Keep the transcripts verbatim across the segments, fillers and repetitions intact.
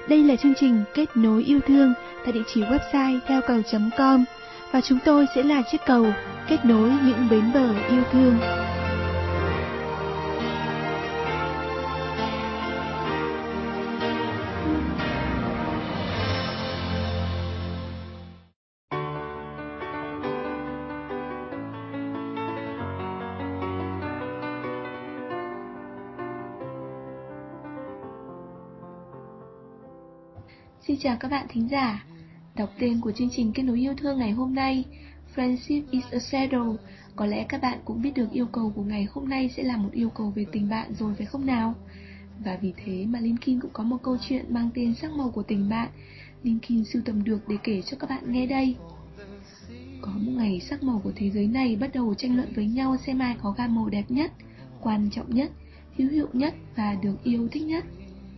Đây là chương trình Kết nối yêu thương tại địa chỉ website theo cầu chấm com và chúng tôi sẽ là chiếc cầu kết nối những bến bờ yêu thương. Xin chào các bạn thính giả. Đọc tên của chương trình Kết nối yêu thương ngày hôm nay, Friendship is a shadow. Có lẽ các bạn cũng biết được yêu cầu của ngày hôm nay sẽ là một yêu cầu về tình bạn rồi phải không nào? Và vì thế mà Linkin cũng có một câu chuyện mang tên sắc màu của tình bạn, Linkin sưu tầm được để kể cho các bạn nghe đây. Có một ngày, sắc màu của thế giới này bắt đầu tranh luận với nhau xem ai có gam màu đẹp nhất, quan trọng nhất, hữu hiệu nhất và được yêu thích nhất.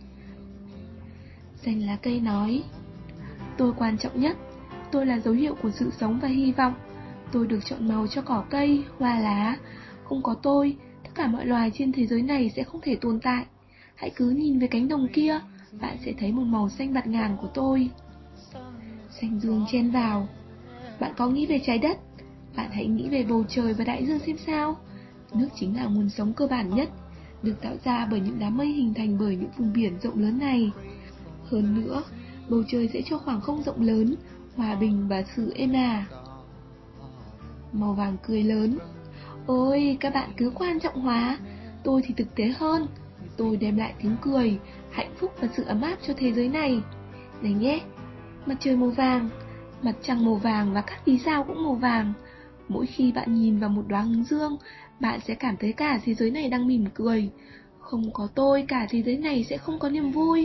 Xanh lá cây nói: tôi quan trọng nhất, tôi là dấu hiệu của sự sống và hy vọng. Tôi được chọn màu cho cỏ cây, hoa lá. Không có tôi, tất cả mọi loài trên thế giới này sẽ không thể tồn tại. Hãy cứ nhìn về cánh đồng kia, bạn sẽ thấy một màu xanh bạt ngàn của tôi. Xanh dương chen vào: bạn có nghĩ về trái đất? Bạn hãy nghĩ về bầu trời và đại dương xem sao. Nước chính là nguồn sống cơ bản nhất, được tạo ra bởi những đám mây hình thành bởi những vùng biển rộng lớn này. Hơn nữa, bầu trời sẽ cho khoảng không rộng lớn, hòa bình và sự êm ả. Màu vàng cười lớn: ôi, các bạn cứ quan trọng hóa, tôi thì thực tế hơn. Tôi đem lại tiếng cười, hạnh phúc và sự ấm áp cho thế giới này. Này nhé, mặt trời màu vàng, mặt trăng màu vàng và các vì sao cũng màu vàng. Mỗi khi bạn nhìn vào một đóa hướng dương, bạn sẽ cảm thấy cả thế giới này đang mỉm cười. Không có tôi, cả thế giới này sẽ không có niềm vui.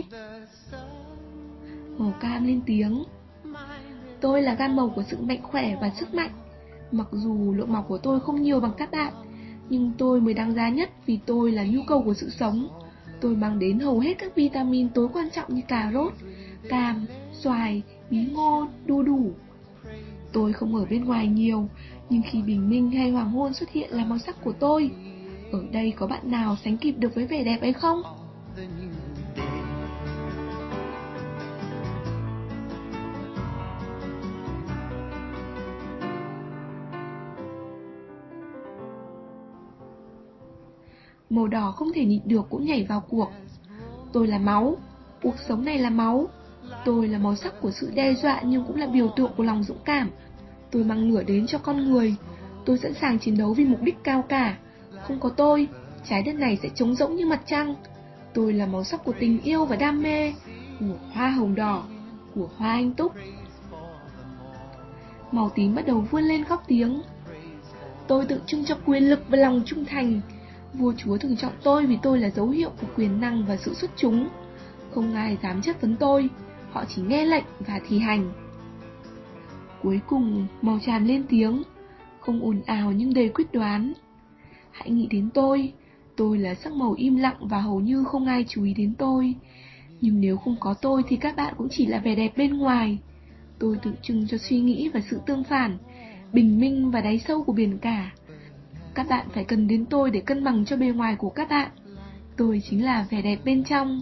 Màu cam lên tiếng: tôi là gam màu của sự mạnh khỏe và sức mạnh. Mặc dù lượng màu của tôi không nhiều bằng các bạn, nhưng tôi mới đáng giá nhất vì tôi là nhu cầu của sự sống. Tôi mang đến hầu hết các vitamin tối quan trọng như cà rốt, cam, xoài, bí ngô, đu đủ. Tôi không ở bên ngoài nhiều, nhưng khi bình minh hay hoàng hôn xuất hiện là màu sắc của tôi. Ở đây có bạn nào sánh kịp được với vẻ đẹp ấy không? Màu đỏ không thể nhịn được cũng nhảy vào cuộc: tôi là máu, cuộc sống này là máu. Tôi là màu sắc của sự đe dọa nhưng cũng là biểu tượng của lòng dũng cảm. Tôi mang lửa đến cho con người. Tôi sẵn sàng chiến đấu vì mục đích cao cả. Không có tôi, trái đất này sẽ trống rỗng như mặt trăng. Tôi là màu sắc của tình yêu và đam mê, của hoa hồng đỏ, của hoa anh túc. Màu tím bắt đầu vươn lên khóc tiếng: tôi tượng trưng cho quyền lực và lòng trung thành. Vua chúa thường chọn tôi vì tôi là dấu hiệu của quyền năng và sự xuất chúng. Không ai dám chất vấn tôi, họ chỉ nghe lệnh và thi hành. Cuối cùng, màu tràm lên tiếng, không ồn ào nhưng đầy quyết đoán: hãy nghĩ đến tôi, tôi là sắc màu im lặng và hầu như không ai chú ý đến tôi. Nhưng nếu không có tôi thì các bạn cũng chỉ là vẻ đẹp bên ngoài. Tôi tượng trưng cho suy nghĩ và sự tương phản, bình minh và đáy sâu của biển cả. Các bạn phải cần đến tôi để cân bằng cho bề ngoài của các bạn. Tôi chính là vẻ đẹp bên trong.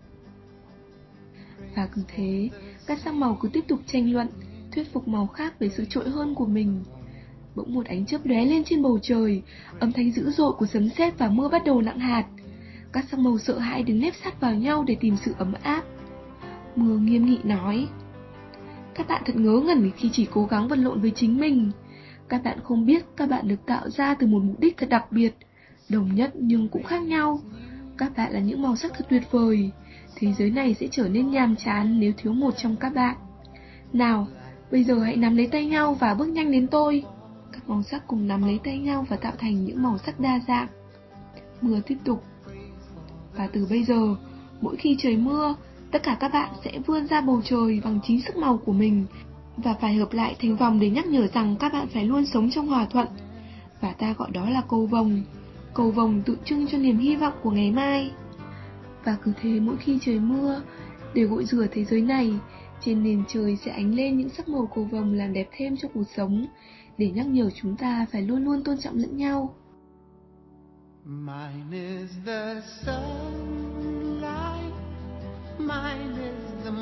Và cứ thế, các sắc màu cứ tiếp tục tranh luận, thuyết phục màu khác về sự trội hơn của mình. Bỗng một ánh chớp lóe lên trên bầu trời, âm thanh dữ dội của sấm sét và mưa bắt đầu nặng hạt. Các sắc màu sợ hãi đứng nép sát vào nhau để tìm sự ấm áp. Mưa nghiêm nghị nói: các bạn thật ngớ ngẩn khi chỉ cố gắng vật lộn với chính mình. Các bạn không biết các bạn được tạo ra từ một mục đích thật đặc biệt, đồng nhất nhưng cũng khác nhau. Các bạn là những màu sắc thật tuyệt vời. Thế giới này sẽ trở nên nhàm chán nếu thiếu một trong các bạn. Nào, bây giờ hãy nắm lấy tay nhau và bước nhanh đến tôi. Các màu sắc cùng nắm lấy tay nhau và tạo thành những màu sắc đa dạng. Mưa tiếp tục. Và từ bây giờ, mỗi khi trời mưa, tất cả các bạn sẽ vươn ra bầu trời bằng chính sức màu của mình và phải hợp lại thành vòng để nhắc nhở rằng các bạn phải luôn sống trong hòa thuận. Và ta gọi đó là cầu vồng. Cầu vồng tượng trưng cho niềm hy vọng của ngày mai. Và cứ thế mỗi khi trời mưa, để gội rửa thế giới này, trên nền trời sẽ ánh lên những sắc màu cầu vồng làm đẹp thêm cho cuộc sống, để nhắc nhở chúng ta phải luôn luôn tôn trọng lẫn nhau. Mine is the sunlight, mine is the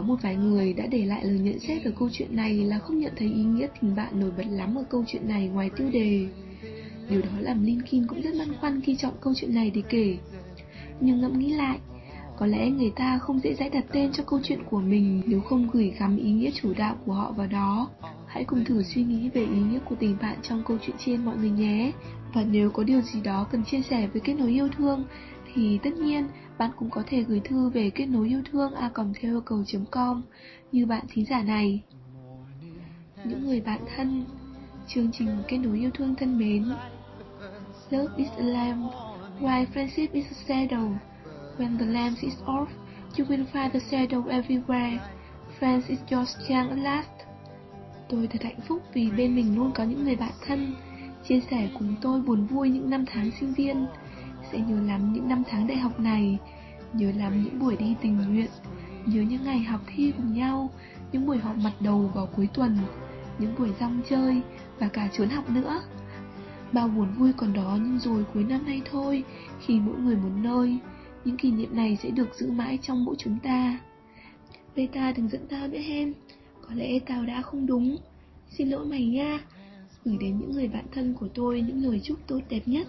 một vài người đã để lại lời nhận xét ở câu chuyện này là không nhận thấy ý nghĩa tình bạn nổi bật lắm ở câu chuyện này ngoài tiêu đề. Điều đó làm Linkin cũng rất băn khoăn khi chọn câu chuyện này để kể. Nhưng ngẫm nghĩ lại, có lẽ người ta không dễ dãi đặt tên cho câu chuyện của mình nếu không gửi gắm ý nghĩa chủ đạo của họ vào đó. Hãy cùng thử suy nghĩ về ý nghĩa của tình bạn trong câu chuyện trên mọi người nhé. Và nếu có điều gì đó cần chia sẻ với Kết Nối Yêu Thương thì tất nhiên bạn cũng có thể gửi thư về kết nối yêu thương a còng theo yêu cầu chấm com như bạn thính giả này. Những người bạn thân, chương trình Kết Nối Yêu Thương thân mến. Love is a lamp, while friendship is a shadow. When the lamp is off, you will find the shadow everywhere. Friends is your strength at last. Tôi thật hạnh phúc vì bên mình luôn có những người bạn thân, chia sẻ cùng tôi buồn vui những năm tháng sinh viên. Sẽ nhớ lắm những năm tháng đại học này, nhớ lắm những buổi đi tình nguyện, nhớ những ngày học thi cùng nhau, những buổi họp mặt đầu vào cuối tuần, những buổi rong chơi và cả trốn học nữa. Bao buồn vui còn đó, nhưng rồi cuối năm nay thôi, khi mỗi người một nơi, những kỷ niệm này sẽ được giữ mãi trong mỗi chúng ta. Beta đừng giận tao nữa hen, có lẽ tao đã không đúng, xin lỗi mày nha. Gửi đến những người bạn thân của tôi những lời chúc tốt đẹp nhất.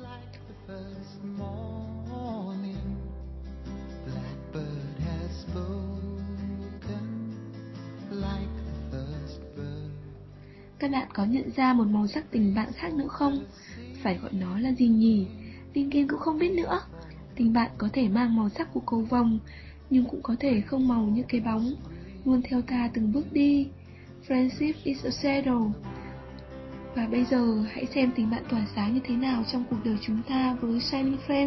Các bạn có nhận ra một màu sắc tình bạn khác nữa không? Phải gọi nó là gì nhỉ? Linkin cũng không biết nữa. Tình bạn có thể mang màu sắc của cầu vồng, nhưng cũng có thể không màu như cái bóng, luôn theo ta từng bước đi. Friendship is a shadow. Và bây giờ hãy xem tình bạn tỏa sáng như thế nào trong cuộc đời chúng ta với Shining Friends.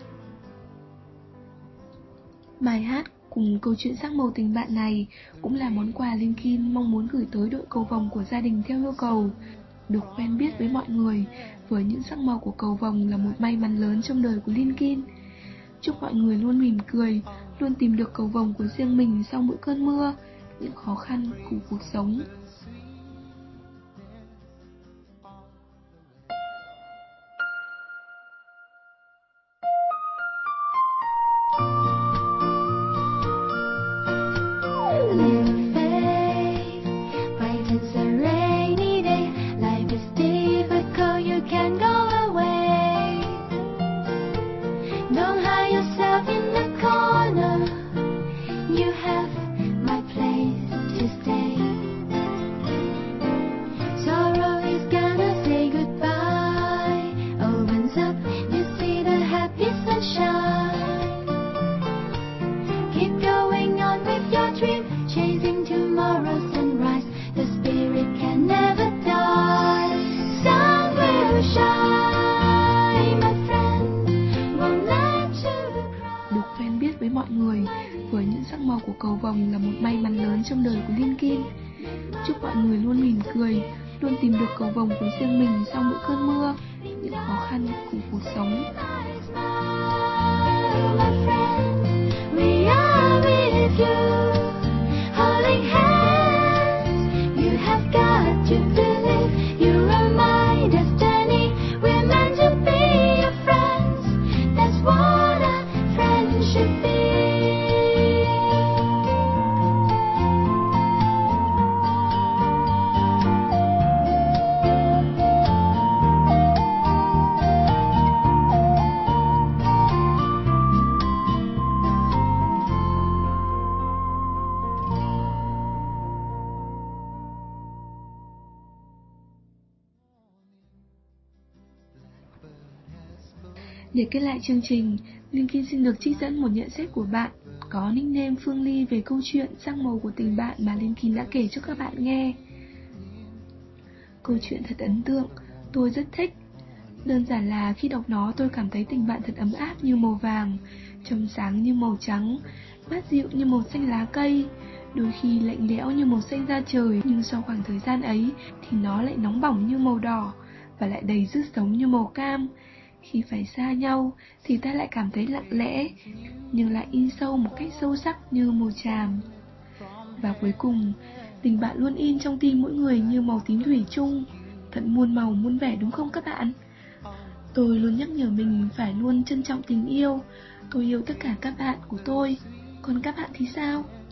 Bài hát cùng câu chuyện sắc màu tình bạn này cũng là món quà Linkin mong muốn gửi tới đội cầu vồng của gia đình theo yêu cầu. Được quen biết với mọi người với những sắc màu của cầu vồng là một may mắn lớn trong đời của Linkin. Chúc mọi người luôn mỉm cười, luôn tìm được cầu vồng của riêng mình sau mỗi cơn mưa, những khó khăn của cuộc sống. Với mọi người với những sắc màu của cầu vồng là một may mắn lớn trong đời của Linkin. Chúc mọi người luôn mỉm cười, luôn tìm được cầu vồng của riêng mình sau mỗi cơn mưa, những khó khăn của cuộc sống. Để kết lại chương trình, Linkin xin được trích dẫn một nhận xét của bạn có nickname Phương Ly về câu chuyện sắc màu của tình bạn mà Linkin đã kể cho các bạn nghe. Câu chuyện thật ấn tượng, tôi rất thích. Đơn giản là khi đọc nó tôi cảm thấy tình bạn thật ấm áp như màu vàng, trong sáng như màu trắng, mát dịu như màu xanh lá cây, đôi khi lạnh lẽo như màu xanh da trời, nhưng sau khoảng thời gian ấy thì nó lại nóng bỏng như màu đỏ và lại đầy sức sống như màu cam. Khi phải xa nhau thì ta lại cảm thấy lặng lẽ, nhưng lại in sâu một cách sâu sắc như màu tràm. Và cuối cùng, tình bạn luôn in trong tim mỗi người như màu tím thủy chung, thật muôn màu muôn vẻ đúng không các bạn? Tôi luôn nhắc nhở mình phải luôn trân trọng tình yêu. Tôi yêu tất cả các bạn của tôi, còn các bạn thì sao?